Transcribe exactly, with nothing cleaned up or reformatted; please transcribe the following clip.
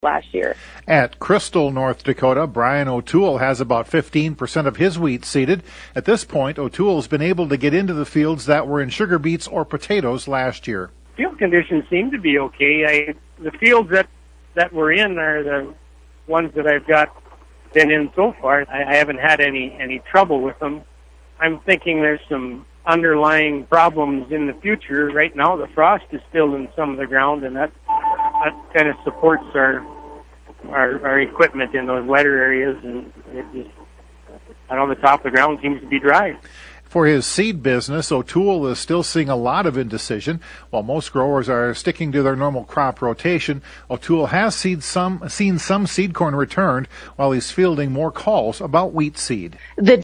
last year. At Crystal, North Dakota, Brian O'Toole has about fifteen percent of his wheat seeded. At this point, O'Toole's been able to get into the fields that were in sugar beets or potatoes last year. Field conditions seem to be okay. I, the fields that, that we're in are the ones that I've got been in so far. I, I haven't had any, any trouble with them. I'm thinking there's some underlying problems in the future. Right now, the frost is still in some of the ground, and that that kind of supports our, our our equipment in those wetter areas. And it just, out on the top of the ground seems to be dry. For his seed business, O'Toole is still seeing a lot of indecision. While most growers are sticking to their normal crop rotation, O'Toole has seen some, seen some seed corn returned while he's fielding more calls about wheat seed. The